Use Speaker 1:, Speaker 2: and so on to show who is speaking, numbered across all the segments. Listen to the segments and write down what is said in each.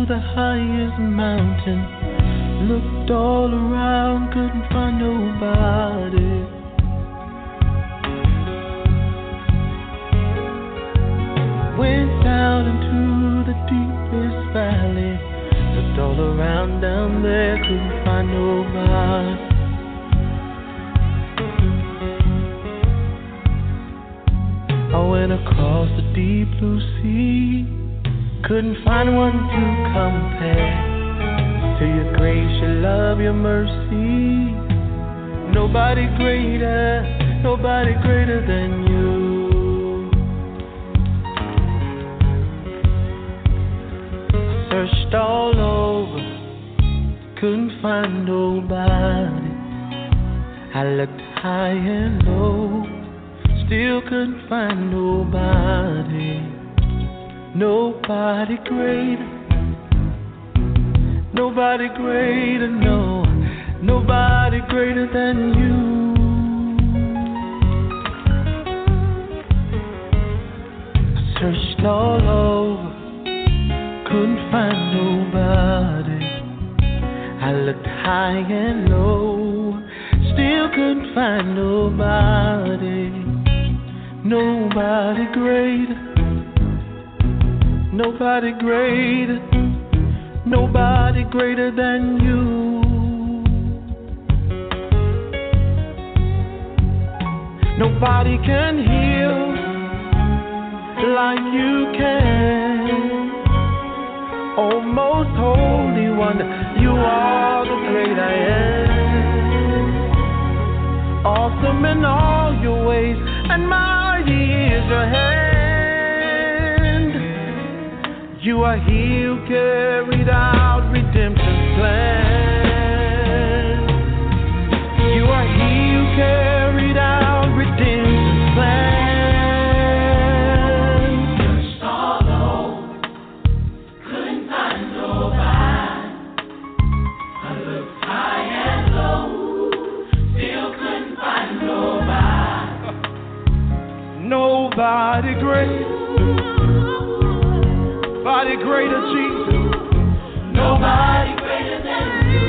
Speaker 1: the highest mountain. Looked all around, couldn't find nobody. Went down into the deepest valley. Looked all around down there, couldn't find nobody. I went across the deep blue sea. Couldn't find one to compare to your grace, your love, your mercy. Nobody greater than you. Searched all over, couldn't find nobody. I looked high and low, still couldn't find nobody. Nobody greater, no, nobody greater than you. I searched all over, couldn't find nobody. I looked high and low, still couldn't find nobody. Nobody greater, nobody greater than you. Nobody can heal like you can. Oh, most holy one, you are the great I am. Awesome in all your ways, and mighty is your hand. You are he who carried out redemption's plan. You are he who carried out redemption's plan. Searched all over, couldn't find nobody. I looked high and low, still couldn't find nobody. Nobody great. Nobody greater, Jesus. Nobody greater than you.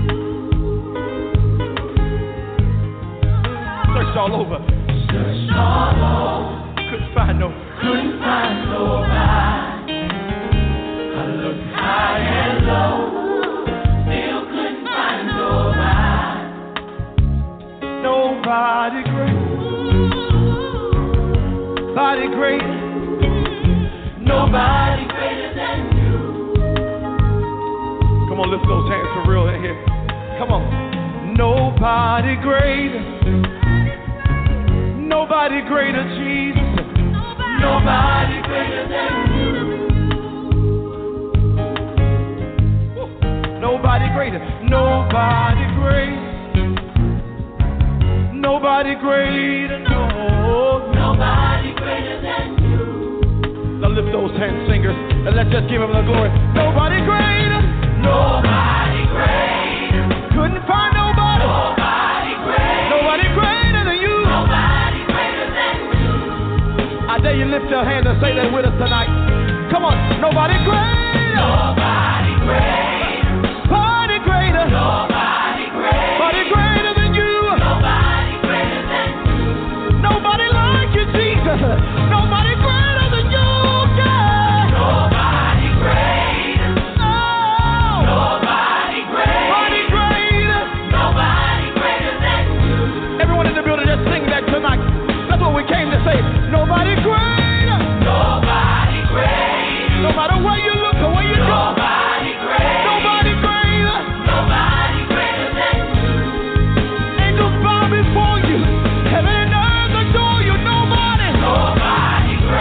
Speaker 1: Searched all over. Searched all over. Couldn't find nobody. I looked high and low. Still couldn't find nobody. Nobody great. Nobody greater. Nobody greater than you. Come on, lift those hands for real in here. Come on. Nobody greater. Nobody greater, Jesus. Nobody greater than you. Nobody greater. Nobody greater. Nobody greater. No. Nobody greater than you. Now lift those hands, singers, and let's just give him the glory. Nobody greater. Nobody greater. Couldn't find nobody. Nobody greater. Nobody greater than you. Nobody greater than you. I dare you lift your hand and say that with us tonight. Come on. Nobody greater. Nobody greater. Nobody greater. Nobody greater. Nobody greater than you. Nobody greater than you. Nobody like you, Jesus. Nobody greater than you. Nobody greater. No. Nobody greater. Nobody greater. Nobody greater than you. Everyone in the building, just sing that tonight. That's what we came to say. Nobody greater. Nobody greater. No matter where you look or where you go. Nobody greater. Nobody greater. Nobody greater than you. Angels bow before you. Heaven and earth adore you. Nobody. Nobody greater.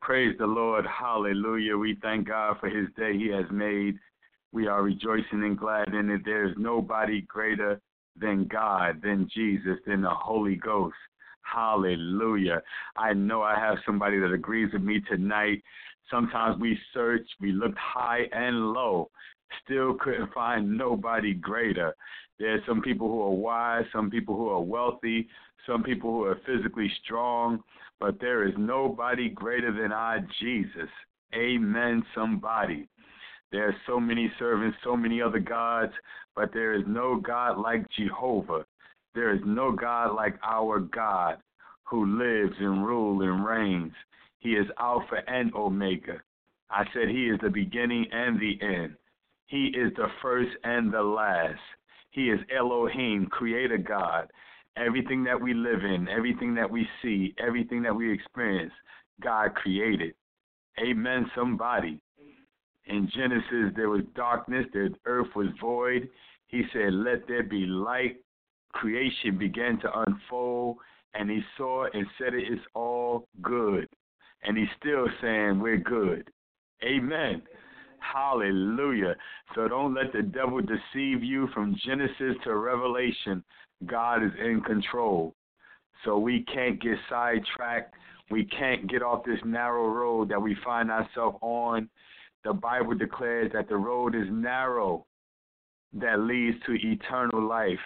Speaker 2: Praise the Lord. Hallelujah. We thank God for his day he has made. We are rejoicing and glad in it. There is nobody greater than God, than Jesus, than the Holy Ghost. Hallelujah. I know I have somebody that agrees with me tonight. Sometimes we search, we looked high and low, still couldn't find nobody greater. There's some people who are wise, some people who are wealthy, some people who are physically strong, but there is nobody greater than our Jesus. Amen, somebody. There are so many servants, so many other gods, but there is no God like Jehovah. There is no God like our God who lives and rules and reigns. He is Alpha and Omega. I said he is the beginning and the end. He is the first and the last. He is Elohim, creator God. Everything that we live in, everything that we see, everything that we experience, God created. Amen, somebody. In Genesis, there was darkness, the earth was void. He said, let there be light. Creation began to unfold, and he saw and said it is all good. And he's still saying we're good. Amen. Hallelujah. So don't let the devil deceive you. From Genesis to Revelation, God is in control. So we can't get sidetracked. We can't get off this narrow road that we find ourselves on. The Bible declares that the road is narrow that leads to eternal life,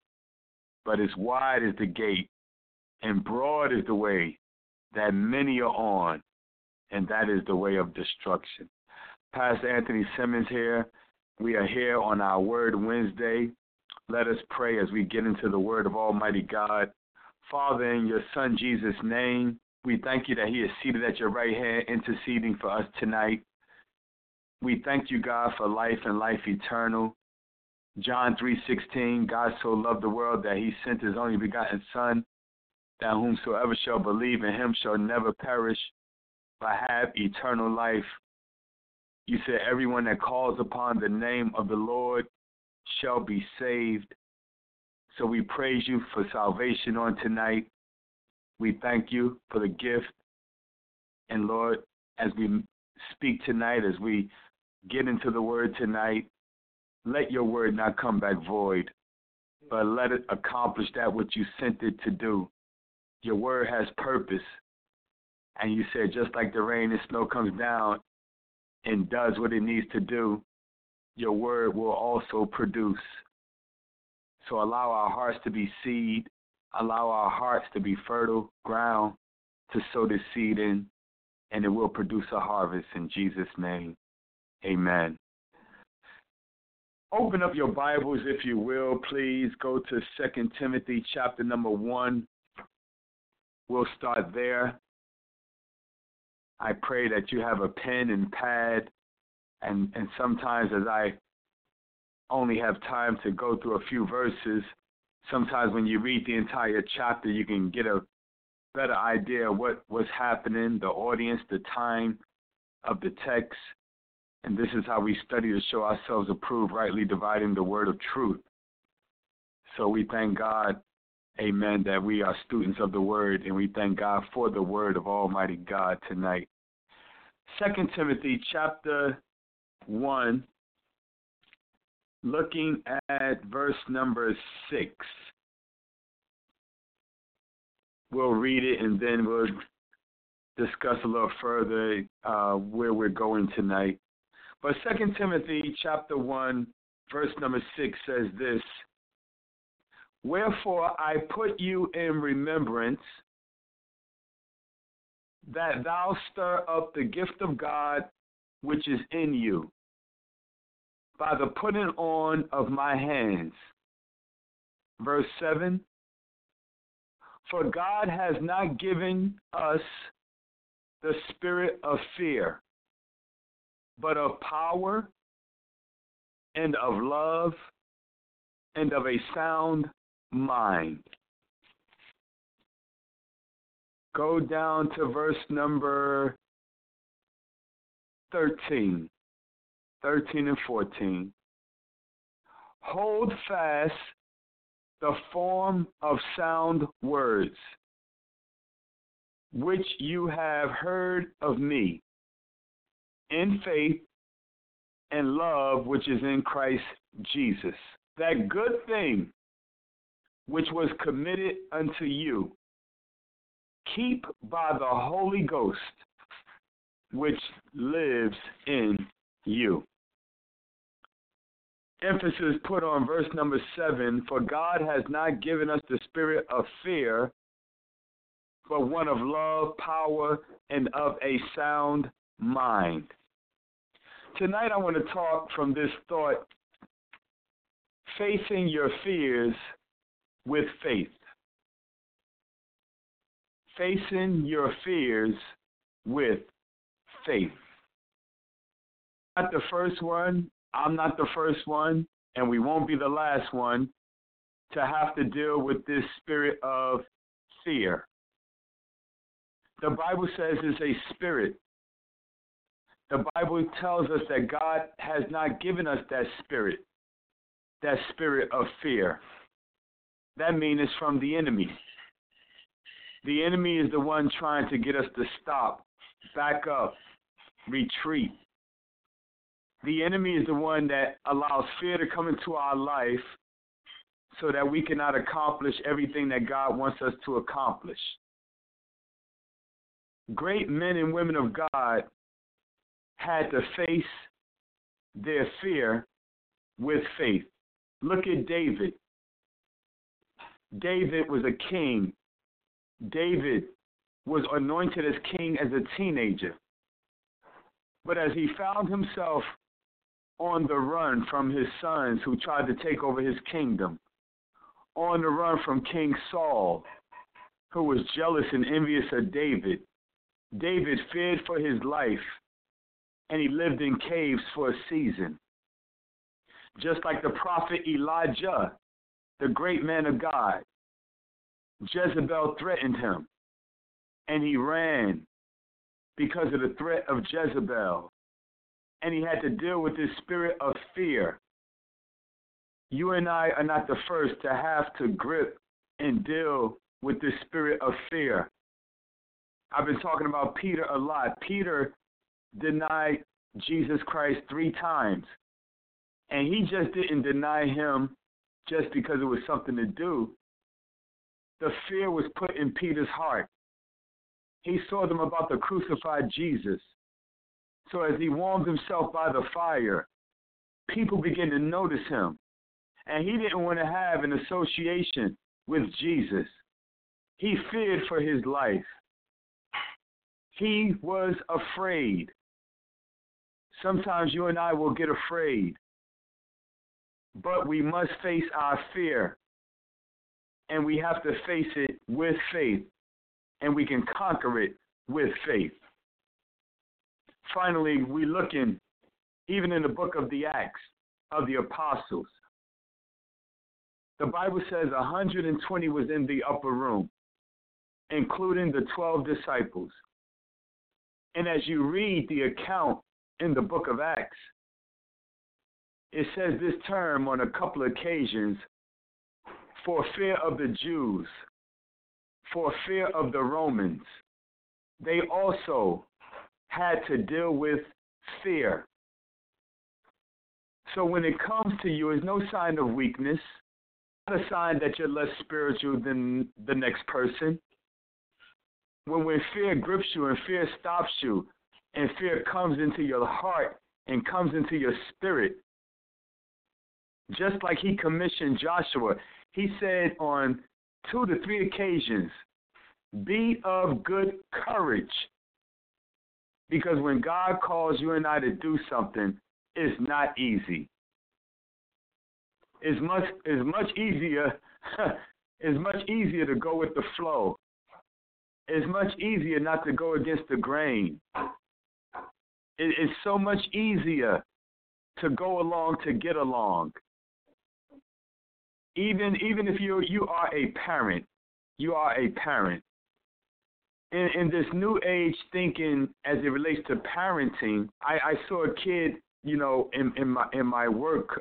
Speaker 2: but as wide as the gate and broad is the way that many are on, and that is the way of destruction. Pastor Anthony Simmons here. We are here on our Word Wednesday. Let us pray as we get into the Word of Almighty God. Father, in your Son Jesus' name, we thank you that he is seated at your right hand interceding for us tonight. We thank you, God, for life and life eternal. John 3:16, God so loved the world that he sent his only begotten Son, that whomsoever shall believe in him shall never perish, but have eternal life. You said everyone that calls upon the name of the Lord shall be saved. So we praise you for salvation on tonight. We thank you for the gift. And Lord, as we speak tonight, as we get into the word tonight, let your word not come back void, but let it accomplish that which you sent it to do. Your word has purpose. And you said just like the rain and snow comes down and does what it needs to do, your word will also produce. So allow our hearts to be seed. Allow our hearts to be fertile ground to sow the seed in, and it will produce a harvest in Jesus' name. Amen. Open up your Bibles, if you will, please. Go to 2 Timothy chapter number 1. We'll start there. I pray that you have a pen and pad, and sometimes as I only have time to go through a few verses, sometimes when you read the entire chapter, you can get a better idea of what's happening, the audience, the time of the text. And this is how we study to show ourselves approved, rightly dividing the word of truth. So we thank God, amen, that we are students of the word, and we thank God for the word of Almighty God tonight. 2 Timothy chapter 1, looking at verse number 6. We'll read it and then we'll discuss a little further where we're going tonight. But 2 Timothy chapter 1, verse number 6 says this: Wherefore I put you in remembrance that thou stir up the gift of God which is in you by the putting on of my hands. Verse 7, for God has not given us the spirit of fear, but of power and of love and of a sound mind. Go down to verse number 13 and 14. Hold fast the form of sound words, which you have heard of me, in faith and love which is in Christ Jesus. That good thing which was committed unto you, keep by the Holy Ghost which lives in you. Emphasis put on verse number 7, for God has not given us the spirit of fear, but one of love, power, and of a sound mind. Tonight I want to talk from this thought, facing your fears with faith. Facing your fears with faith. Not the first one, I'm not the first one, and we won't be the last one to have to deal with this spirit of fear. The Bible says it's a spirit. The Bible tells us that God has not given us that spirit of fear. That means it's from the enemy. The enemy is the one trying to get us to stop, back up, retreat. The enemy is the one that allows fear to come into our life so that we cannot accomplish everything that God wants us to accomplish. Great men and women of God had to face their fear with faith. Look at David. David was a king. David was anointed as king as a teenager. But as he found himself on the run from his sons who tried to take over his kingdom, on the run from King Saul, who was jealous and envious of David, David feared for his life, and he lived in caves for a season. Just like the prophet Elijah, the great man of God, Jezebel threatened him, and he ran because of the threat of Jezebel, and he had to deal with this spirit of fear. You and I are not the first to have to grip and deal with this spirit of fear. I've been talking about Peter a lot. Peter denied Jesus Christ 3 times, and he just didn't deny him just because it was something to do. The fear was put in Peter's heart. He saw them about to crucify Jesus. So as he warmed himself by the fire, people began to notice him. And he didn't want to have an association with Jesus. He feared for his life. He was afraid. Sometimes you and I will get afraid. But we must face our fear. And we have to face it with faith. And we can conquer it with faith. Finally, we look in, even in the book of the Acts of the Apostles. The Bible says 120 was in the upper room, including the 12 disciples. And as you read the account in the book of Acts, it says this term on a couple of occasions, for fear of the Jews, for fear of the Romans. They also had to deal with fear. So when it comes to you, it's no sign of weakness, not a sign that you're less spiritual than the next person. When fear grips you and fear stops you and fear comes into your heart and comes into your spirit, just like he commissioned Joshua, he said on 2 to 3 occasions, be of good courage. Because when God calls you and I to do something, it's not easy. It's much easier to go with the flow. It's much easier not to go against the grain. It's so much easier to go along to get along. Even if you are a parent, you are a parent. In this new age thinking as it relates to parenting, I saw a kid, in my work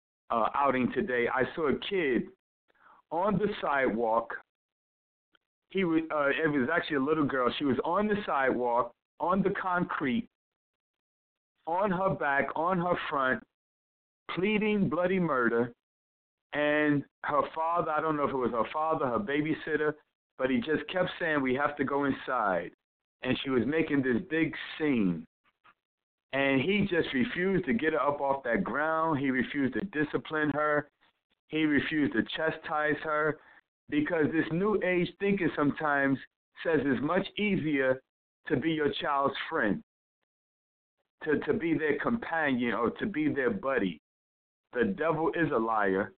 Speaker 2: outing today. I saw a kid on the sidewalk It was actually a little girl. She was on the sidewalk, on the concrete, on her back, on her front, pleading bloody murder. And her father, I don't know if it was her father, her babysitter, but he just kept saying, we have to go inside. And she was making this big scene. And he just refused to get her up off that ground. He refused to discipline her. He refused to chastise her, because this new age thinking sometimes says it's much easier to be your child's friend, to be their companion, or to be their buddy. The devil is a liar.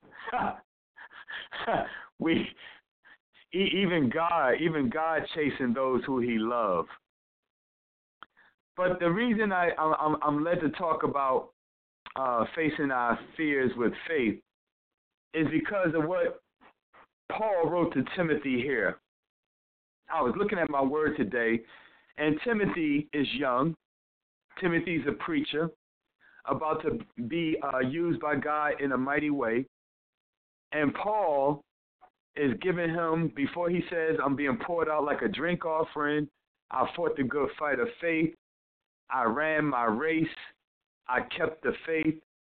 Speaker 2: Even God chasing those who he loves. But the reason I'm led to talk about facing our fears with faith is because of what Paul wrote to Timothy here. I was looking at my word today, and Timothy is young. Timothy's a preacher, about to be used by God in a mighty way. And Paul is giving him, before he says, I'm being poured out like a drink offering, I fought the good fight of faith, I ran my race, I kept the faith.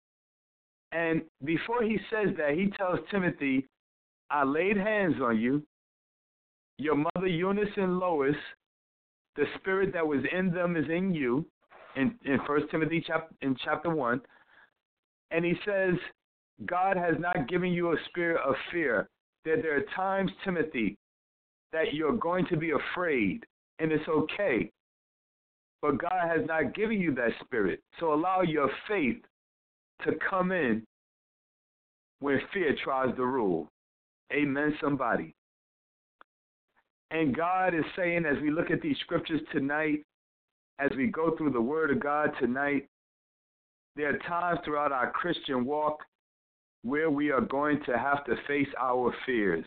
Speaker 2: And before he says that, he tells Timothy, I laid hands on you, your mother Eunice and Lois, the spirit that was in them is in you, in 1 Timothy chapter 1. And he says, God has not given you a spirit of fear. That there are times, Timothy, that you're going to be afraid, and it's okay. But God has not given you that spirit. So allow your faith to come in when fear tries to rule. Amen, somebody. And God is saying, as we look at these scriptures tonight, as we go through the Word of God tonight, there are times throughout our Christian walk where we are going to have to face our fears.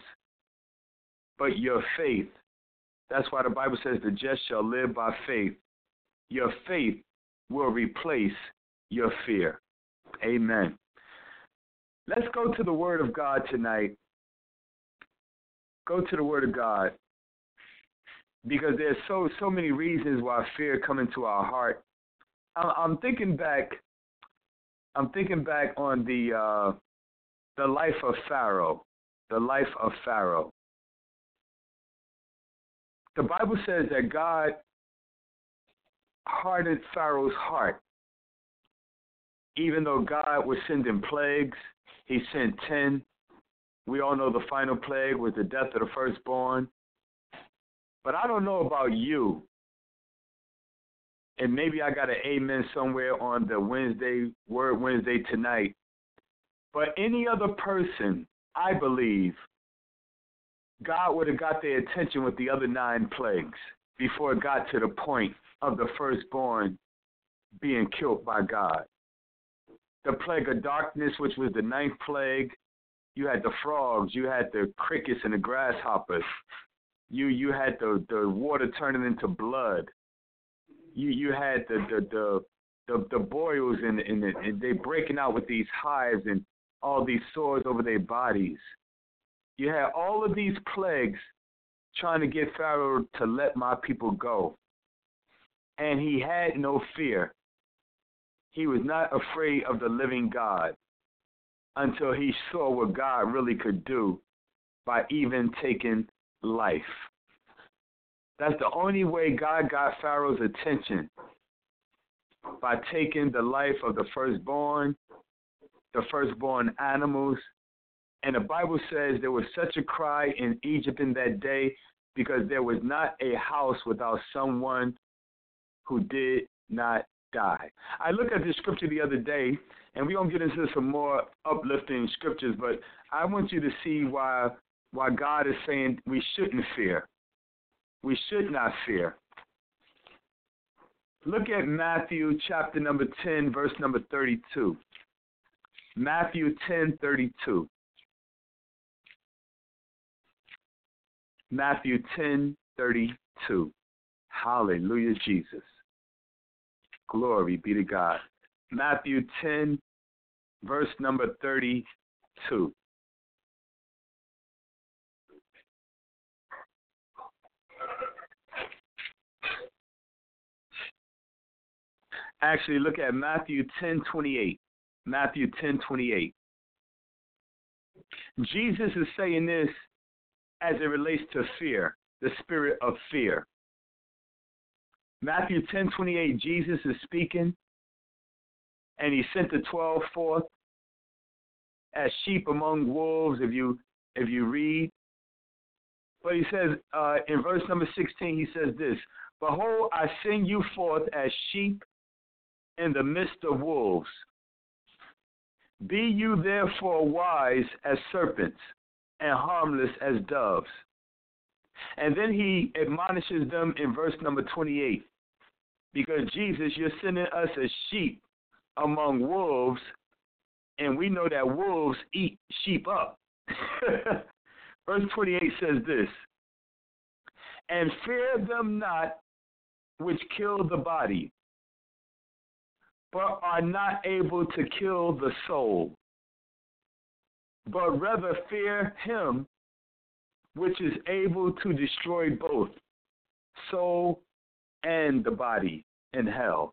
Speaker 2: But your faith, that's why the Bible says the just shall live by faith. Your faith will replace your fear. Amen. Let's go to the Word of God tonight. Go to the Word of God. Because there's so many reasons why fear comes into our heart. I'm thinking back on the life of Pharaoh. The life of Pharaoh. The Bible says that God hardened Pharaoh's heart. Even though God was sending plagues, he sent 10. We all know the final plague was the death of the firstborn. But I don't know about you, and maybe I got an amen somewhere on the Word Wednesday tonight, but any other person, I believe, God would have got their attention with the other 9 plagues before it got to the point of the firstborn being killed by God. The plague of darkness, which was the 9th plague, you had the frogs, you had the crickets and the grasshoppers. You had the water turning into blood. You had the boils and they breaking out with these hives and all these sores over their bodies. You had all of these plagues trying to get Pharaoh to let my people go. And he had no fear. He was not afraid of the living God until he saw what God really could do by even taking life. That's the only way God got Pharaoh's attention, by taking the life of the firstborn animals. And the Bible says there was such a cry in Egypt in that day because there was not a house without someone who did not die. I looked at this scripture the other day, and we're going to get into some more uplifting scriptures, but I want you to see why God is saying we shouldn't fear. We should not fear. Look at Matthew chapter number 10, verse number 32. Matthew 10:32. Matthew 10:32. Hallelujah, Jesus. Glory be to God. Matthew 10, verse number 32. Actually, look at Matthew 10:28. Matthew 10:28. Jesus is saying this as it relates to fear, the spirit of fear. Matthew 10:28, Jesus is speaking, and he sent the 12 forth as sheep among wolves, if you read. But he says, in verse number 16, he says this, "Behold, I send you forth as sheep in the midst of wolves. Be you therefore wise as serpents and harmless as doves." And then he admonishes them in verse number 28. Because Jesus, you're sending us as sheep among wolves, and we know that wolves eat sheep up. Verse 28 says this, "And fear them not which kill the body, but are not able to kill the soul, but rather fear him which is able to destroy both soul and the body in hell."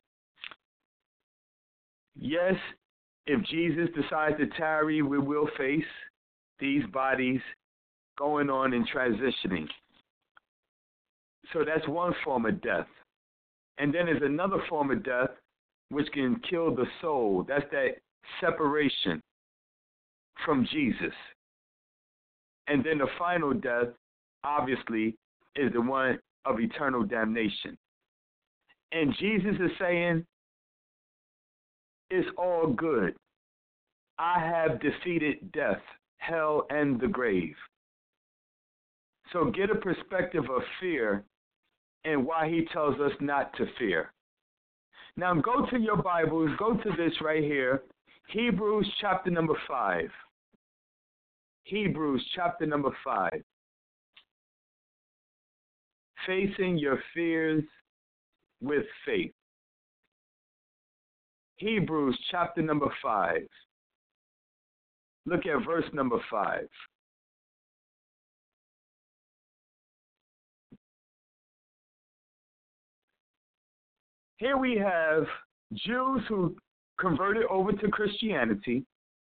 Speaker 2: Yes, if Jesus decides to tarry, we will face these bodies going on and transitioning. So that's one form of death. And then there's another form of death which can kill the soul. That's that separation from Jesus. And then the final death, obviously, is the one of eternal damnation. And Jesus is saying, it's all good. I have defeated death, hell, and the grave. So get a perspective of fear and why he tells us not to fear. Now go to your Bibles, go to this right here, Hebrews chapter number 5. Hebrews chapter number 5. Facing your fears with faith. Hebrews chapter number 5. Look at verse number 5. Here we have Jews who converted over to Christianity.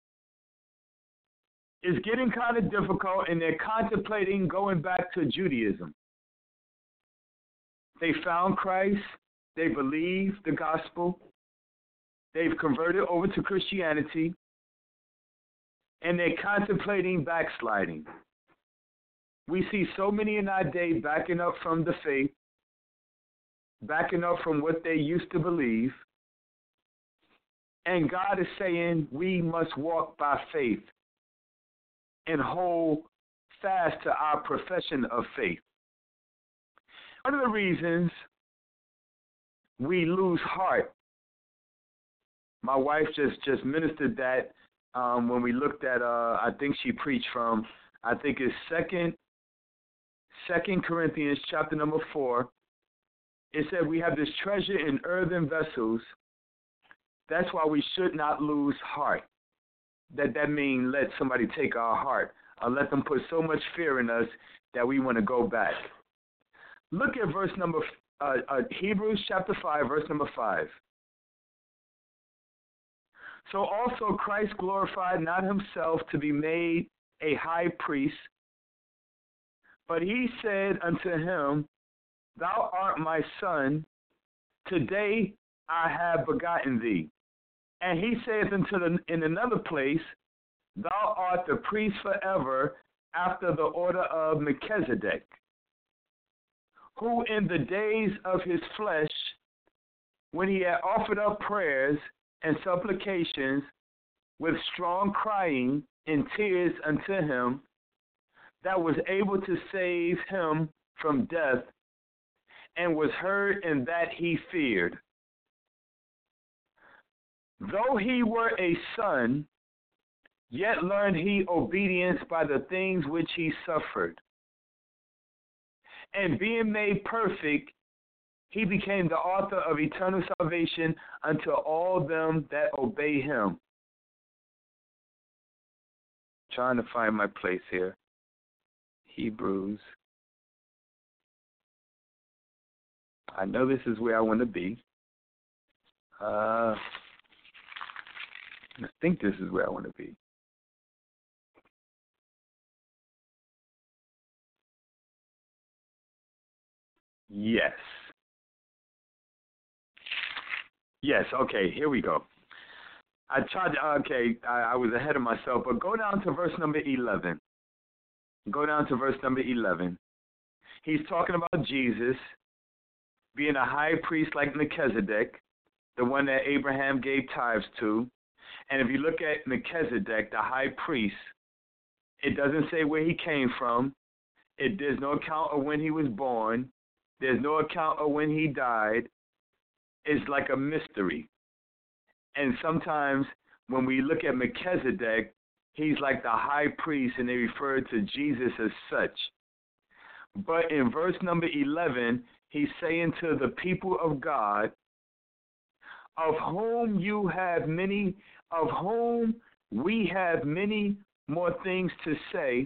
Speaker 2: It's getting kind of difficult, and they're contemplating going back to Judaism. They found Christ. They believe the gospel. They've converted over to Christianity, and they're contemplating backsliding. We see so many in our day backing up from the faith, backing up from what they used to believe, and God is saying we must walk by faith and hold fast to our profession of faith. One of the reasons we lose heart, my wife just ministered that when we looked at, I think she preached from, I think it's Second Corinthians chapter number 4. It said we have this treasure in earthen vessels. That's why we should not lose heart. That means let somebody take our heart, or let them put so much fear in us that we want to go back. Look at verse number Hebrews chapter 5, verse number 5. So also Christ glorified not himself to be made a high priest, but he said unto him, Thou art my son, today I have begotten thee. And he saith in another place, Thou art the priest forever after the order of Melchizedek, who in the days of his flesh, when he had offered up prayers and supplications with strong crying and tears unto him, that was able to save him from death, and was heard in that he feared. Though he were a son, yet learned he obedience by the things which he suffered. And being made perfect, he became the author of eternal salvation unto all them that obey him. Trying to find my place here. Hebrews. I know this is where I want to be. I think this is where I want to be. Yes. Yes, okay, here we go. I was ahead of myself, but go down to verse number 11. Go down to verse number 11. He's talking about Jesus being a high priest like Melchizedek, the one that Abraham gave tithes to. And if you look at Melchizedek, the high priest, it doesn't say where he came from. There's no account of when he was born. There's no account of when he died. It's like a mystery. And sometimes when we look at Melchizedek, he's like the high priest, and they refer to Jesus as such. But in verse number 11, he's saying to the people of God, of whom we have many more things to say,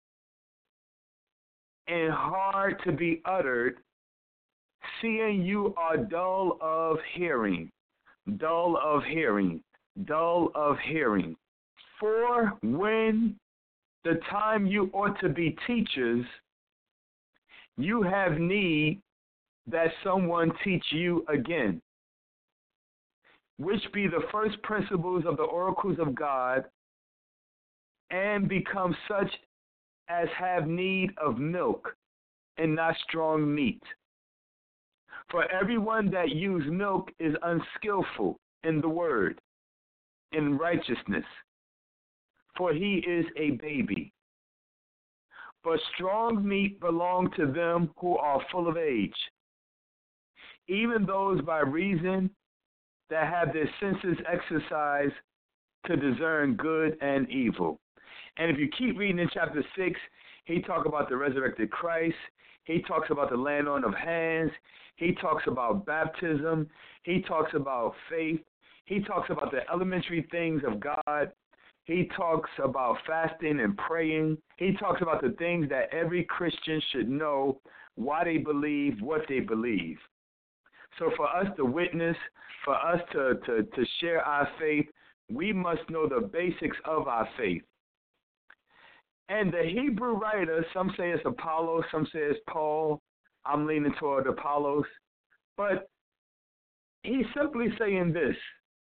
Speaker 2: and hard to be uttered, seeing you are dull of hearing. Dull of hearing. Dull of hearing. For when the time you ought to be teachers, you have need that someone teach you again, which be the first principles of the oracles of God, and become such as have need of milk and not strong meat. For everyone that use milk is unskillful in the word, in righteousness, for he is a baby. But strong meat belong to them who are full of age, even those by reason that have their senses exercised to discern good and evil. And if you keep reading in chapter 6, he talks about the resurrected Christ. He talks about the laying on of hands. He talks about baptism. He talks about faith. He talks about the elementary things of God. He talks about fasting and praying. He talks about the things that every Christian should know, why they believe what they believe. So for us to witness, for us to share our faith, we must know the basics of our faith. And the Hebrew writer, some say it's Apollos, some say it's Paul. I'm leaning toward Apollos. But he's simply saying this.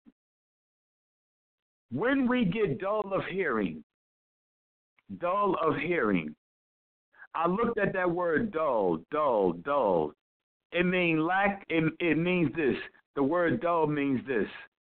Speaker 2: When we get dull of hearing, I looked at that word dull. It means it means this. The word dull means this.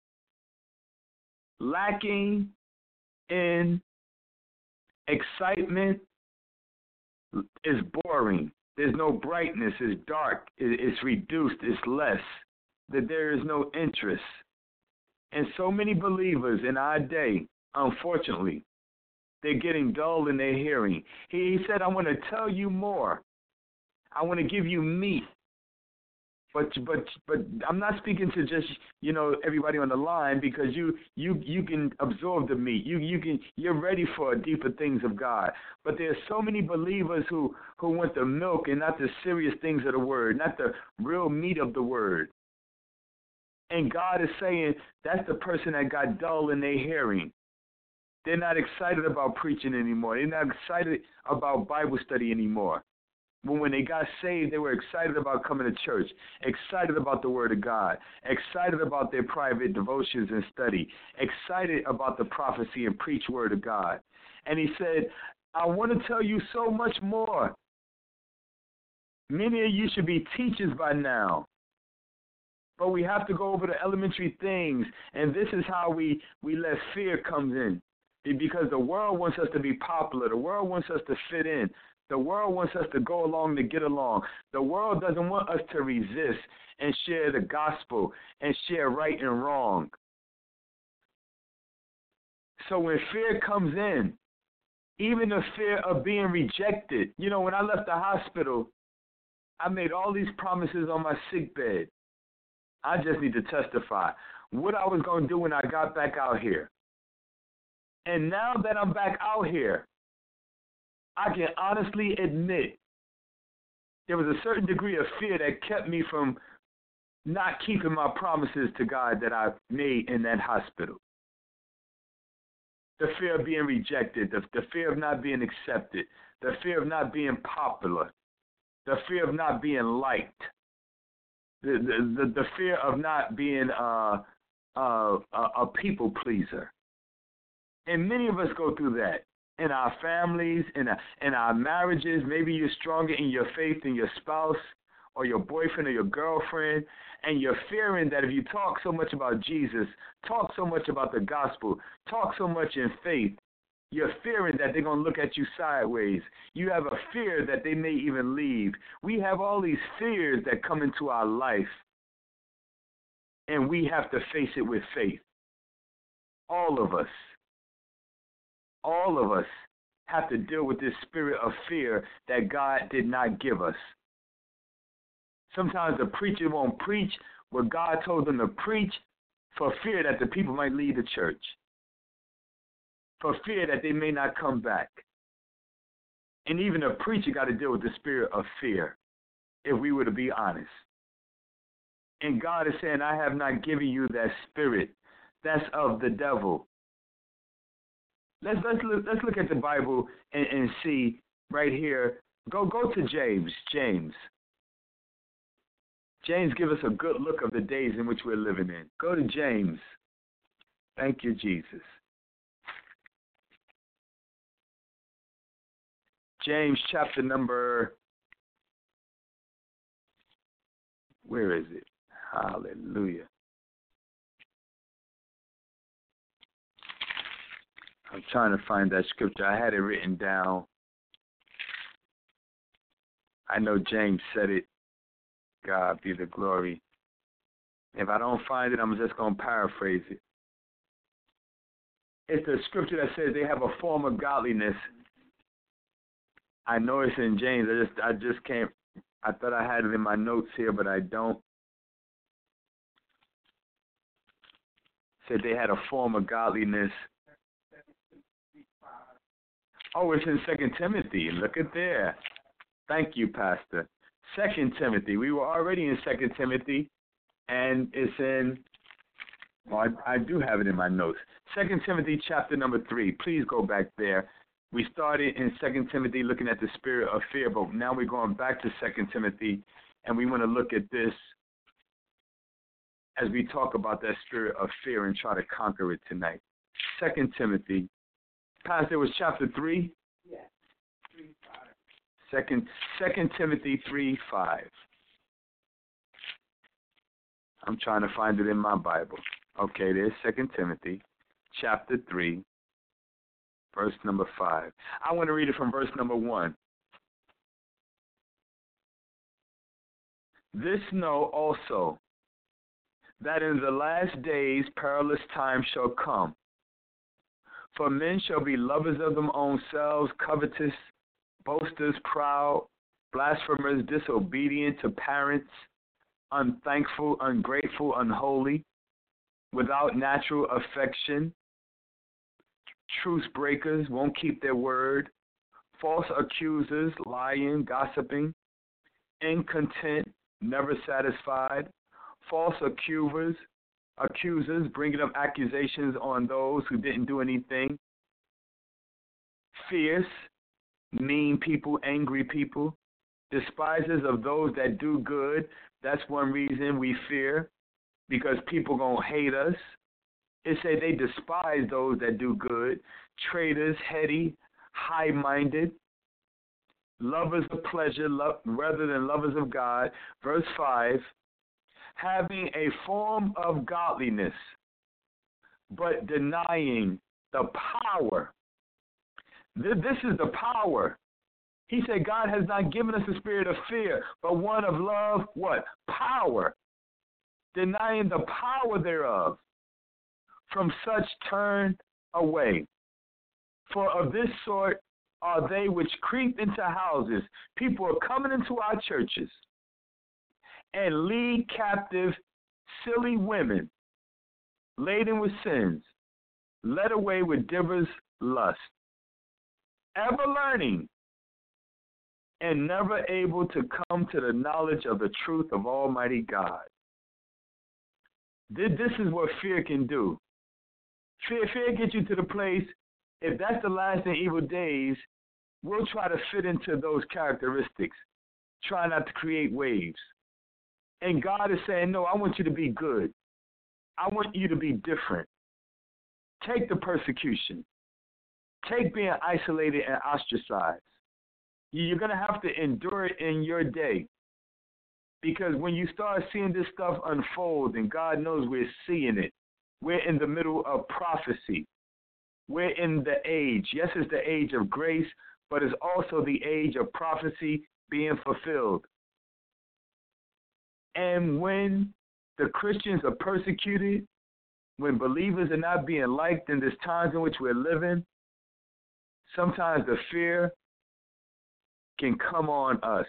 Speaker 2: Lacking in excitement is boring. There's no brightness. It's dark. It's reduced. It's less. That there is no interest. And so many believers in our day, unfortunately, they're getting dull in their hearing. He said, I want to tell you more. I want to give you meat. But I'm not speaking to just, everybody on the line, because you can absorb the meat. You're ready for deeper things of God. But there's so many believers who want the milk and not the serious things of the word, not the real meat of the word. And God is saying that's the person that got dull in their hearing. They're not excited about preaching anymore. They're not excited about Bible study anymore. But when they got saved, they were excited about coming to church, excited about the Word of God, excited about their private devotions and study, excited about the prophecy and preach Word of God. And he said, I want to tell you so much more. Many of you should be teachers by now. But we have to go over the elementary things, and this is how we let fear come in. Because the world wants us to be popular. The world wants us to fit in. The world wants us to go along to get along. The world doesn't want us to resist and share the gospel and share right and wrong. So when fear comes in, even the fear of being rejected. When I left the hospital, I made all these promises on my sick bed. I just need to testify what I was going to do when I got back out here. And now that I'm back out here, I can honestly admit there was a certain degree of fear that kept me from not keeping my promises to God that I've made in that hospital. The fear of being rejected, the fear of not being accepted, the fear of not being popular, the fear of not being liked, the fear of not being a people pleaser. And many of us go through that in our families, in our marriages. Maybe you're stronger in your faith than your spouse or your boyfriend or your girlfriend, and you're fearing that if you talk so much about Jesus, talk so much about the gospel, talk so much in faith, you're fearing that they're going to look at you sideways. You have a fear that they may even leave. We have all these fears that come into our life, and we have to face it with faith. All of us have to deal with this spirit of fear that God did not give us. Sometimes the preacher won't preach what God told them to preach for fear that the people might leave the church, for fear that they may not come back. And even a preacher got to deal with the spirit of fear, if we were to be honest. And God is saying, I have not given you that spirit. That's of the devil. Let's look at the Bible and see right here. Go to James. James give us a good look of the days in which we're living in. Go to James. Thank you, Jesus. James chapter number, where is it? Hallelujah. I'm trying to find that scripture. I had it written down. I know James said it. God be the glory. If I don't find it, I'm just going to paraphrase it. It's the scripture that says they have a form of godliness. I know it's in James. I just can't. I thought I had it in my notes here, but I don't. Said they had a form of godliness. Oh, it's in 2 Timothy. Look at there. Thank you, Pastor. 2 Timothy. We were already in 2 Timothy, and it's in, well, I do have it in my notes. 2 Timothy chapter number 3. Please go back there. We started in 2 Timothy looking at the spirit of fear, but now we're going back to 2 Timothy, and we want to look at this as we talk about that spirit of fear and try to conquer it tonight. 2 Timothy. Pastor, it was chapter 3?
Speaker 3: Yes.
Speaker 2: 2 Timothy 3:5. I'm trying to find it in my Bible. Okay, there's 2 Timothy chapter 3, verse number 5. I want to read it from verse number 1. This know also, that in the last days perilous times shall come. For men shall be lovers of their own selves, covetous, boasters, proud, blasphemers, disobedient to parents, unthankful, ungrateful, unholy, without natural affection, truce breakers, won't keep their word, false accusers, lying, gossiping, incontent, never satisfied, false accusers, bringing up accusations on those who didn't do anything, fierce, mean people, angry people, despisers of those that do good. That's one reason we fear, because people going to hate us. It say they despise those that do good, traitors, heady, high-minded, lovers of pleasure rather than lovers of God. Verse 5, having a form of godliness, but denying the power. This is the power. He said God has not given us a spirit of fear, but one of love, what? Power. Denying the power thereof. From such turn away. For of this sort are they which creep into houses. People are coming into our churches and lead captive silly women, laden with sins, led away with divers lust, ever learning, and never able to come to the knowledge of the truth of Almighty God. This is what fear can do. Fear gets you to the place, if that's the last and evil days, we'll try to fit into those characteristics. Try not to create waves. And God is saying, no, I want you to be good. I want you to be different. Take the persecution. Take being isolated and ostracized. You're going to have to endure it in your day. Because when you start seeing this stuff unfold, and God knows we're seeing it, we're in the middle of prophecy. We're in the age. Yes, it's the age of grace, but it's also the age of prophecy being fulfilled. And when the Christians are persecuted, when believers are not being liked in these times in which we're living, sometimes the fear can come on us.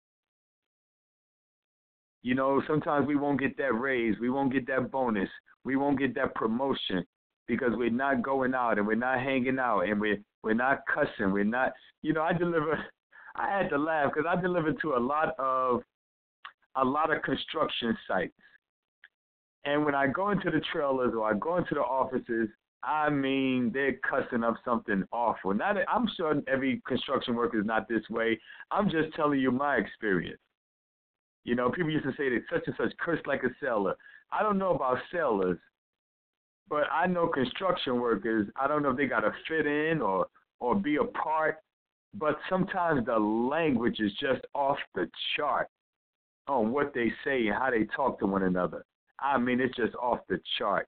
Speaker 2: You know, sometimes we won't get that raise, we won't get that bonus, we won't get that promotion because we're not going out and we're not hanging out and we're not cussing, we're not, you know, I had to laugh because I delivered to a lot of construction sites. And when I go into the trailers or I go into the offices, I mean, they're cussing up something awful. Now, I'm sure every construction worker is not this way. I'm just telling you my experience. You know, people used to say that such and such cursed like a sailor. I don't know about sailors, but I know construction workers. I don't know if they got to fit in or be a part, but sometimes the language is just off the chart on what they say and how they talk to one another. I mean, it's just off the chart.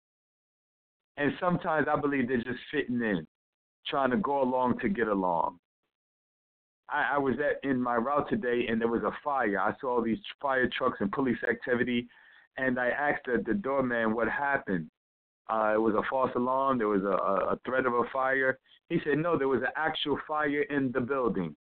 Speaker 2: And sometimes I believe they're just fitting in, trying to go along to get along. I was in my route today, and there was a fire. I saw all these fire trucks and police activity, and I asked the doorman what happened. It was a false alarm. There was a threat of a fire. He said, no, there was an actual fire in the building.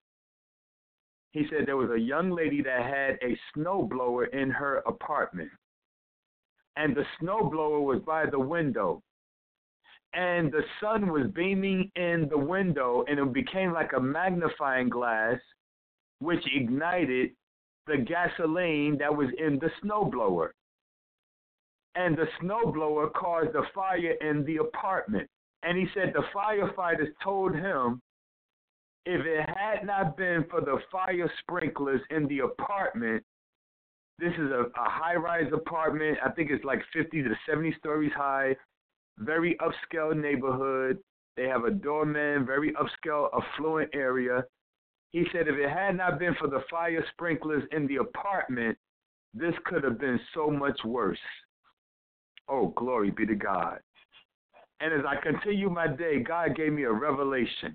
Speaker 2: He said there was a young lady that had a snowblower in her apartment, and the snowblower was by the window. And the sun was beaming in the window, and it became like a magnifying glass, which ignited the gasoline that was in the snowblower. And the snowblower caused a fire in the apartment. And he said the firefighters told him if it had not been for the fire sprinklers in the apartment, this is a high-rise apartment. I think it's like 50 to 70 stories high. Very upscale neighborhood. They have a doorman, very upscale, affluent area. He said if it had not been for the fire sprinklers in the apartment, this could have been so much worse. Oh, glory be to God. And as I continue my day, God gave me a revelation.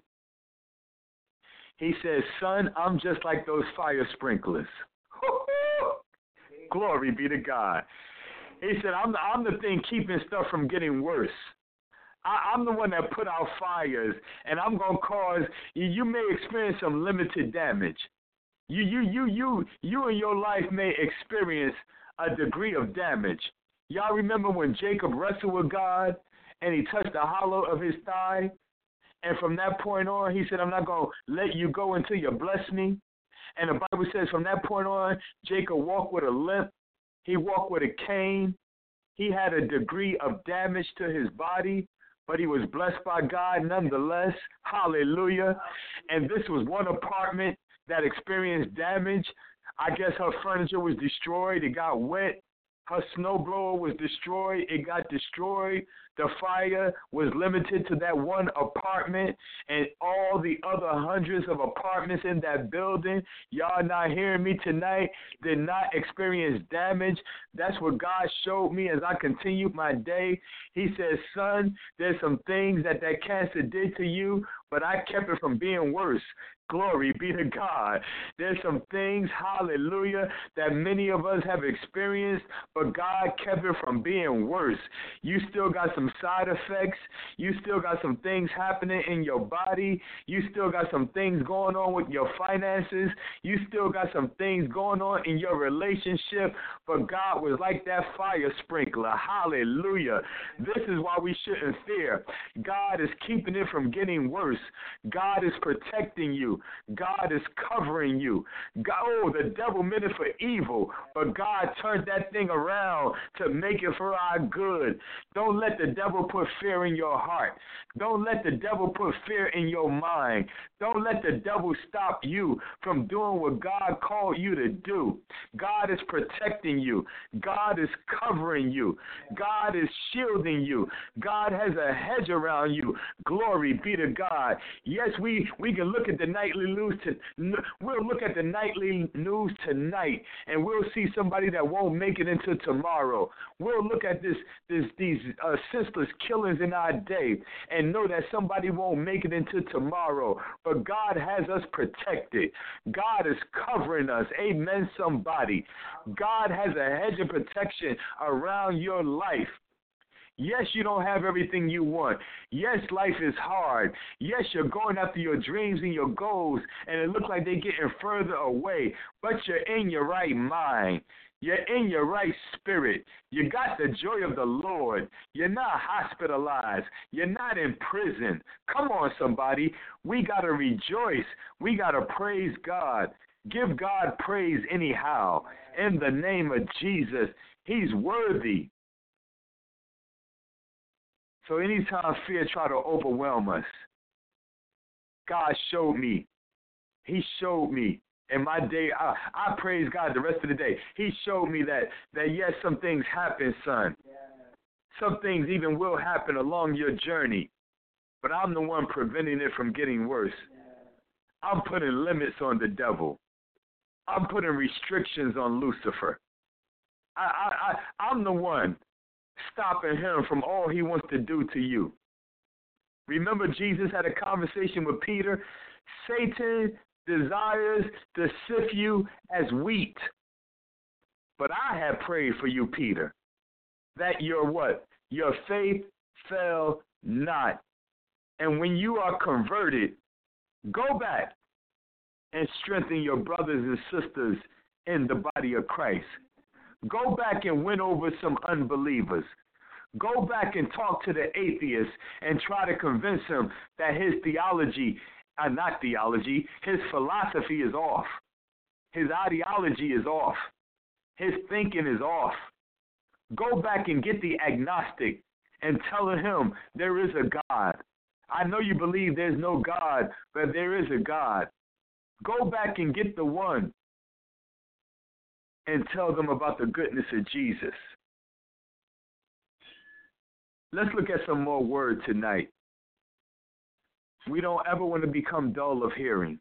Speaker 2: He says, son, I'm just like those fire sprinklers. Glory be to God. He said, I'm the thing keeping stuff from getting worse. I'm the one that put out fires, and I'm going to cause, you may experience some limited damage. You in your life may experience a degree of damage. Y'all remember when Jacob wrestled with God, and he touched the hollow of his thigh? And from that point on, he said, I'm not going to let you go until you bless me. And the Bible says from that point on, Jacob walked with a limp. He walked with a cane. He had a degree of damage to his body, but he was blessed by God nonetheless. Hallelujah. And this was one apartment that experienced damage. I guess her furniture was destroyed. It got wet. Her snowblower was destroyed. It got destroyed. The fire was limited to that one apartment, and all the other hundreds of apartments in that building, y'all not hearing me tonight, did not experience damage. That's what God showed me as I continued my day. He says, son, there's some things that cancer did to you, but I kept it from being worse. Glory be to God. There's some things, hallelujah, that many of us have experienced, but God kept it from being worse. You still got some side effects. You still got some things happening in your body. You still got some things going on with your finances. You still got some things going on in your relationship, but God was like that fire sprinkler. Hallelujah. This is why we shouldn't fear. God is keeping it from getting worse. worse. God is protecting you. God is covering you. The devil meant it for evil, but God turned that thing around to make it for our good. Don't let the devil put fear in your heart. Don't let the devil put fear in your mind. Don't let the devil stop you from doing what God called you to do. God is protecting you. God is covering you. God is shielding you. God has a hedge around you. Glory be to God. Yes, we can look at the nightly news. We'll look at the nightly news tonight, and we'll see somebody that won't make it into tomorrow. We'll look at these senseless killings in our day and know that somebody won't make it into tomorrow. But God has us protected. God is covering us. Amen, somebody. God has a hedge of protection around your life. Yes, you don't have everything you want. Yes, life is hard. Yes, you're going after your dreams and your goals, and it looks like they're getting further away, but you're in your right mind. You're in your right spirit. You got the joy of the Lord. You're not hospitalized. You're not in prison. Come on, somebody. We got to rejoice. We got to praise God. Give God praise anyhow. In the name of Jesus, He's worthy. So anytime fear try to overwhelm us, God showed me. He showed me. In my day, I praise God the rest of the day. He showed me that yes, some things happen, son. Some things even will happen along your journey. But I'm the one preventing it from getting worse. I'm putting limits on the devil. I'm putting restrictions on Lucifer. I'm the one stopping him from all he wants to do to you. Remember, Jesus had a conversation with Peter. Satan desires to sift you as wheat. But I have prayed for you, Peter, that your what? Your faith fail not. And when you are converted, go back and strengthen your brothers and sisters in the body of Christ. Go back and win over some unbelievers. Go back and talk to the atheist and try to convince him that his his philosophy is off. His ideology is off. His thinking is off. Go back and get the agnostic and tell him there is a God. I know you believe there's no God, but there is a God. Go back and get the one and tell them about the goodness of Jesus. Let's look at some more word tonight. We don't ever want to become dull of hearing.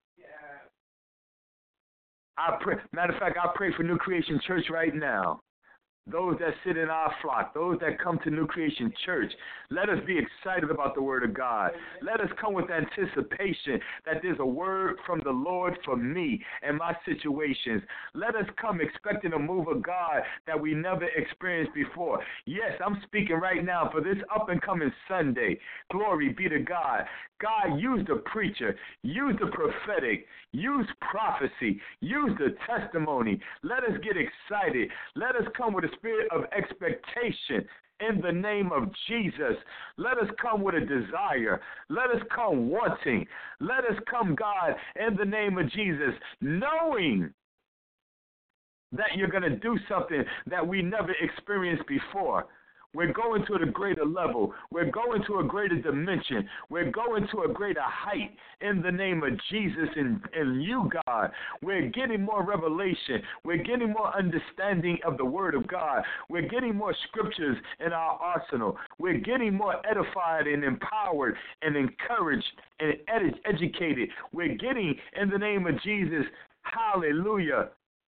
Speaker 2: I pray. Matter of fact, I pray for New Creation Church right now. Those that sit in our flock, those that come to New Creation Church, let us be excited about the Word of God. Let us come with anticipation that there's a word from the Lord for me and my situations. Let us come expecting a move of God that we never experienced before. Yes, I'm speaking right now for this up-and-coming Sunday. Glory be to God. God, use the preacher, use the prophetic, use prophecy, use the testimony. Let us get excited. Let us come with a spirit of expectation in the name of Jesus. Let us come with a desire. Let us come wanting. Let us come, God, in the name of Jesus, knowing that you're going to do something that we never experienced before. We're going to a greater level. We're going to a greater dimension. We're going to a greater height in the name of Jesus and you, God. We're getting more revelation. We're getting more understanding of the Word of God. We're getting more scriptures in our arsenal. We're getting more edified and empowered and encouraged and educated. We're getting, in the name of Jesus, hallelujah,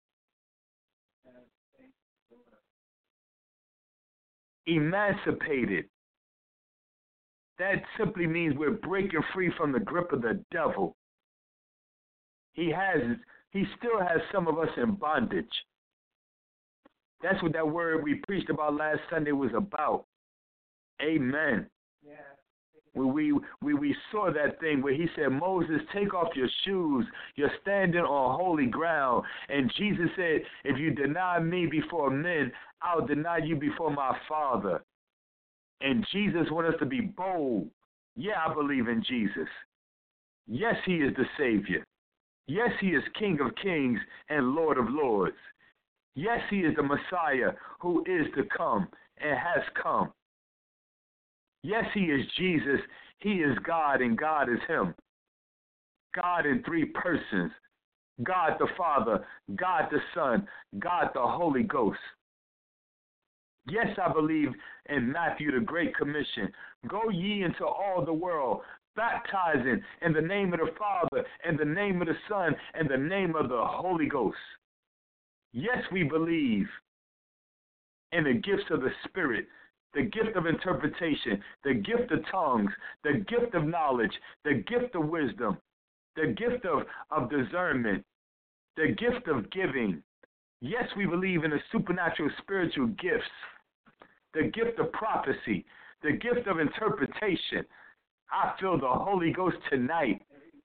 Speaker 2: emancipated. That simply means we're breaking free from the grip of the devil. He still has some of us in bondage. That's what that word we preached about last Sunday was about. Amen. Yeah. We saw that thing where he said, Moses, take off your shoes. You're standing on holy ground. And Jesus said, if you deny me before men, I'll deny you before my Father. And Jesus wants us to be bold Yeah, I believe in Jesus. Yes, he is the Savior. Yes, he is King of kings and Lord of lords. Yes, he is the Messiah who is to come and has come. Yes, he is Jesus. He is God and God is him. God in three persons. God the Father, God the Son, God the Holy Ghost. Yes, I believe in Matthew, the Great Commission. Go ye into all the world, baptizing in the name of the Father, in the name of the Son, and the name of the Holy Ghost. Yes, we believe in the gifts of the Spirit, the gift of interpretation, the gift of tongues, the gift of knowledge, the gift of wisdom, the gift of discernment, the gift of giving. Yes, we believe in the supernatural spiritual gifts, the gift of prophecy, the gift of interpretation. I feel the Holy Ghost tonight.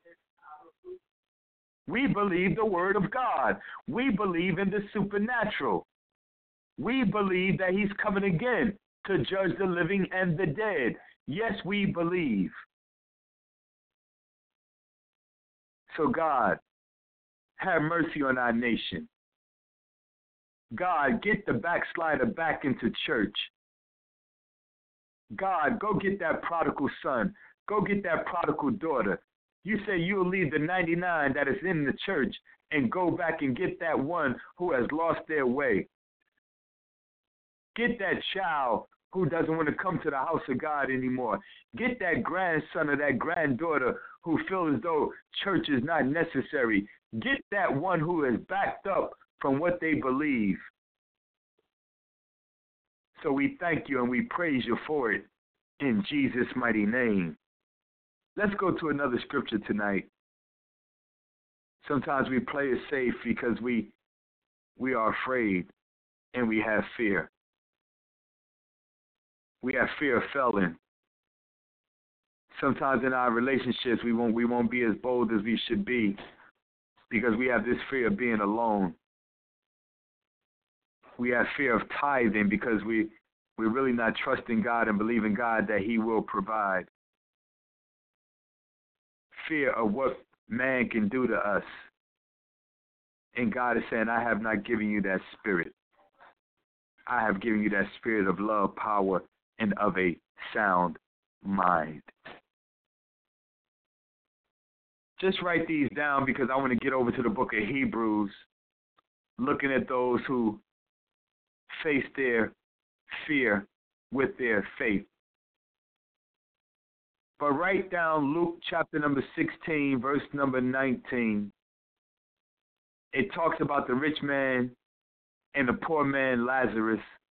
Speaker 2: We believe the Word of God. We believe in the supernatural. We believe that he's coming again to judge the living and the dead. Yes, we believe. So God, have mercy on our nation. God, get the backslider back into church. God, go get that prodigal son. Go get that prodigal daughter. You say you'll leave the 99 that is in the church and go back and get that one who has lost their way. Get that child who doesn't want to come to the house of God anymore. Get that grandson or that granddaughter who feels as though church is not necessary. Get that one who is backed up from what they believe. So we thank you and we praise you for it in Jesus' mighty name. Let's go to another scripture tonight. Sometimes we play it safe because we are afraid and we have fear. We have fear of failing. Sometimes in our relationships we won't be as bold as we should be because we have this fear of being alone. We have fear of tithing because we're really not trusting God and believing God that he will provide. Fear of what man can do to us. And God is saying, I have not given you that spirit. I have given you that spirit of love, power, and of a sound mind. Just write these down because I want to get over to the book of Hebrews, looking at those who face their fear with their faith. But write down Luke chapter number 16, verse number 19. It talks about the rich man and the poor man Lazarus.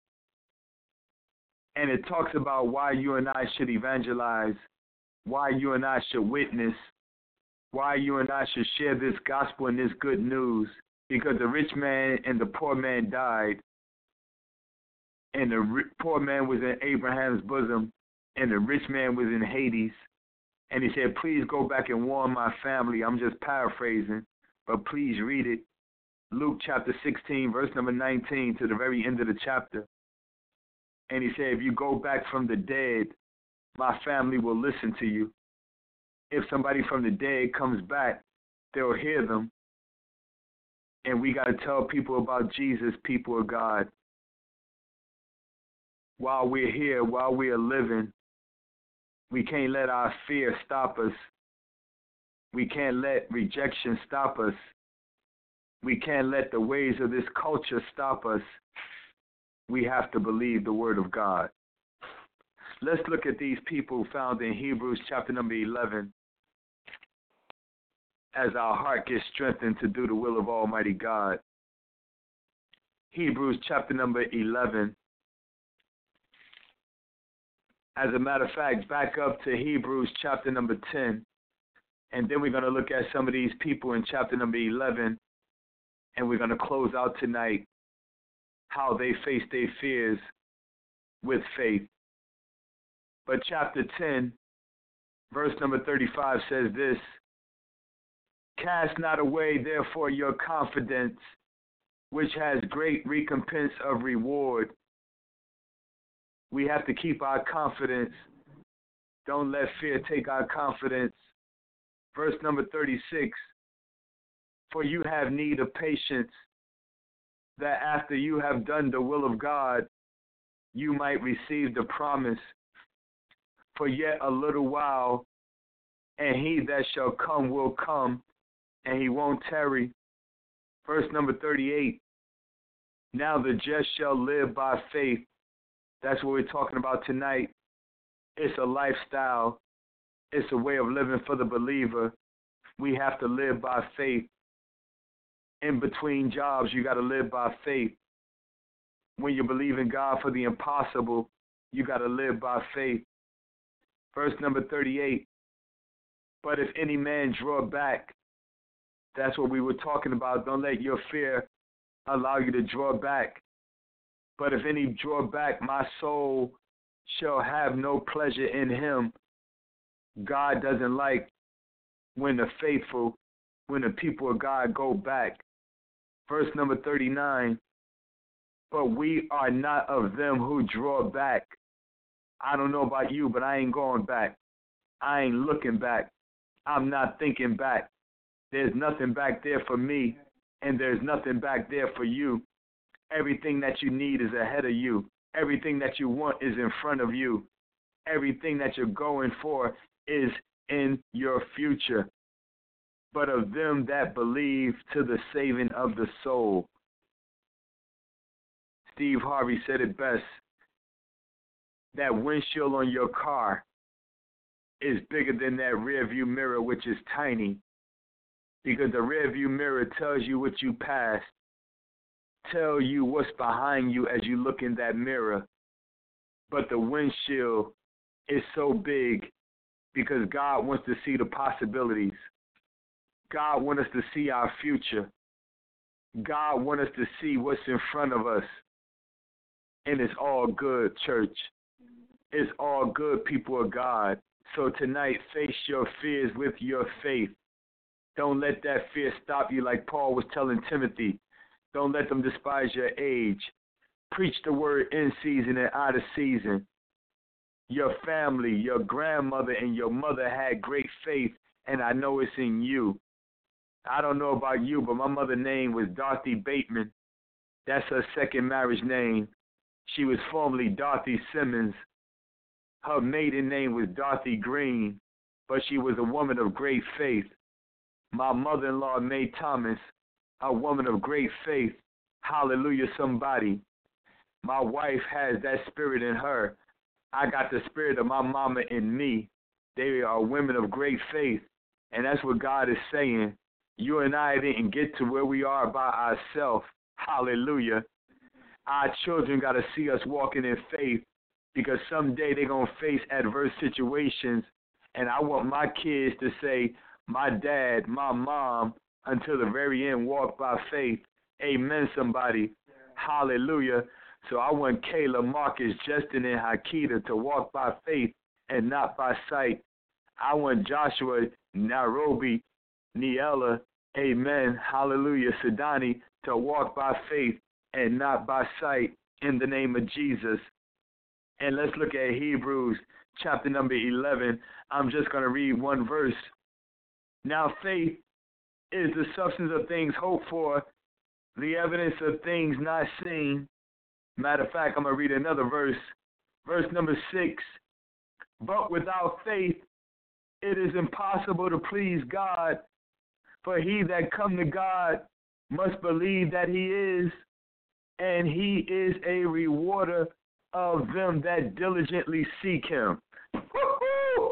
Speaker 2: And it talks about why you and I should evangelize, why you and I should witness, why you and I should share this gospel and this good news. Because the rich man and the poor man died. And the poor man was in Abraham's bosom, and the rich man was in Hades. And he said, please go back and warn my family. I'm just paraphrasing, but please read it. Luke chapter 16, verse number 19 to the very end of the chapter. And he said, if you go back from the dead, my family will listen to you. If somebody from the dead comes back, they'll hear them. And we got to tell people about Jesus, people of God. While we're here, while we are living, we can't let our fear stop us. We can't let rejection stop us. We can't let the ways of this culture stop us. We have to believe the word of God. Let's look at these people found in Hebrews chapter number 11 as our heart gets strengthened to do the will of Almighty God. Hebrews chapter number 11. As a matter of fact, back up to Hebrews chapter number 10, and then we're going to look at some of these people in chapter number 11, and we're going to close out tonight how they face their fears with faith. But chapter 10, verse number 35 says this, cast not away, therefore, your confidence, which has great recompense of reward. We have to keep our confidence Don't let fear take our confidence. Verse number 36, for you have need of patience, that after you have done the will of God, you might receive the promise. For yet a little while, and he that shall come will come, and he won't tarry. Verse number 38, now the just shall live by faith. That's what we're talking about tonight. It's a lifestyle. It's a way of living for the believer. We have to live by faith. In between jobs, you got to live by faith. When you believe in God for the impossible, you got to live by faith. Verse number 38, but if any man draw back, that's what we were talking about. Don't let your fear allow you to draw back. But if any draw back, my soul shall have no pleasure in him. God doesn't like when the faithful, when the people of God go back. Verse number 39, but we are not of them who draw back. I don't know about you, but I ain't going back. I ain't looking back. I'm not thinking back. There's nothing back there for me, and there's nothing back there for you. Everything that you need is ahead of you. Everything that you want is in front of you. Everything that you're going for is in your future. But of them that believe to the saving of the soul. Steve Harvey said it best. That windshield on your car is bigger than that rear view mirror, which is tiny. Because the rear view mirror tells you what you passed, tell you what's behind you as you look in that mirror. But the windshield is so big because God wants to see the possibilities. God wants us to see our future. God wants us to see what's in front of us. And it's all good, church. It's all good, people of God. So tonight, face your fears with your faith. Don't let that fear stop you like Paul was telling Timothy. Don't let them despise your age. Preach the word in season and out of season. Your family, your grandmother, and your mother had great faith, and I know it's in you. I don't know about you, but my mother's name was Dorothy Bateman. That's her second marriage name. She was formerly Dorothy Simmons. Her maiden name was Dorothy Green, but she was a woman of great faith. My mother-in-law, Mae Thomas, a woman of great faith. Hallelujah, somebody. My wife has that spirit in her. I got the spirit of my mama in me. They are women of great faith, and that's what God is saying. You and I didn't get to where we are by ourselves. Hallelujah. Our children got to see us walking in faith because someday they're going to face adverse situations, and I want my kids to say, my dad, my mom, until the very end, walk by faith. Amen, somebody. Hallelujah. So I want Kayla, Marcus, Justin, and Hakita to walk by faith and not by sight. I want Joshua, Nairobi, Niella, amen, hallelujah, Sidani, to walk by faith and not by sight in the name of Jesus. And let's look at Hebrews chapter number 11. I'm just going to read one verse. Now faith is the substance of things hoped for, the evidence of things not seen. Matter of fact, I'm going to read another verse. Verse number 6. But without faith, it is impossible to please God. For he that come to God must believe that he is, and he is a rewarder of them that diligently seek him. Woo-hoo!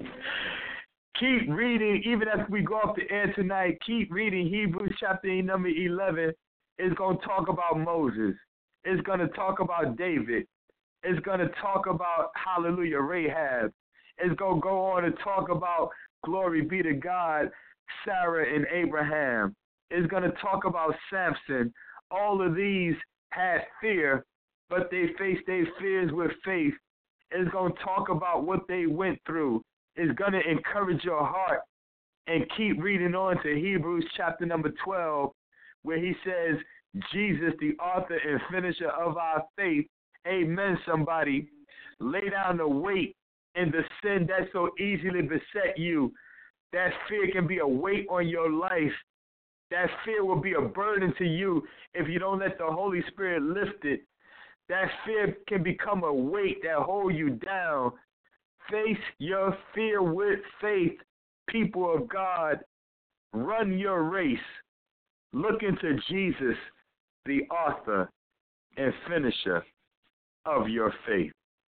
Speaker 2: Keep reading, even as we go off the air tonight, keep reading Hebrews chapter number 11. It's going to talk about Moses. It's going to talk about David. It's going to talk about, hallelujah, Rahab. It's going to go on to talk about, glory be to God, Sarah and Abraham. It's going to talk about Samson. All of these had fear, but they faced their fears with faith. It's going to talk about what they went through. It's going to encourage your heart. And keep reading on to Hebrews chapter number 12, where he says, Jesus, the author and finisher of our faith, amen, somebody, lay down the weight and the sin that so easily beset you. That fear can be a weight on your life. That fear will be a burden to you if you don't let the Holy Spirit lift it. That fear can become a weight that holds you down. Face your fear with faith, people of God. Run your race. Look into Jesus, the author and finisher of your faith.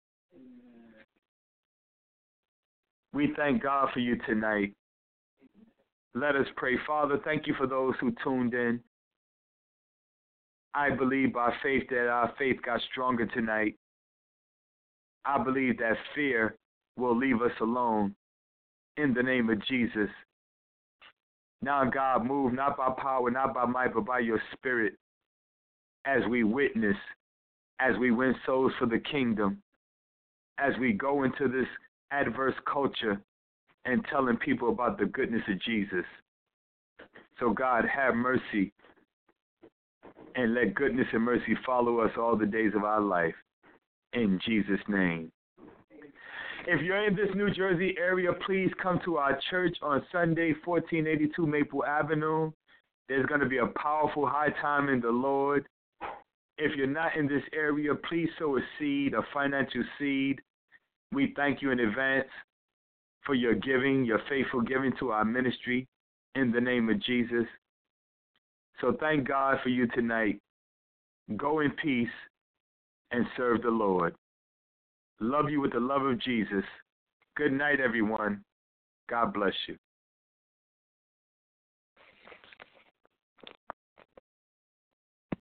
Speaker 2: We thank God for you tonight. Let us pray. Father, thank you for those who tuned in. I believe by faith that our faith got stronger tonight. I believe that fear will leave us alone in the name of Jesus. Now, God, move not by power, not by might, but by your Spirit as we witness, as we win souls for the kingdom, as we go into this adverse culture and telling people about the goodness of Jesus. So, God, have mercy and let goodness and mercy follow us all the days of our life. In Jesus' name. If you're in this New Jersey area, please come to our church on Sunday, 1482 Maple Avenue. There's going to be a powerful high time in the Lord. If you're not in this area, please sow a seed, a financial seed. We thank you in advance for your giving, your faithful giving to our ministry in the name of Jesus. So thank God for you tonight. Go in peace and serve the Lord. Love you with the love of Jesus. Good night, everyone. God bless you.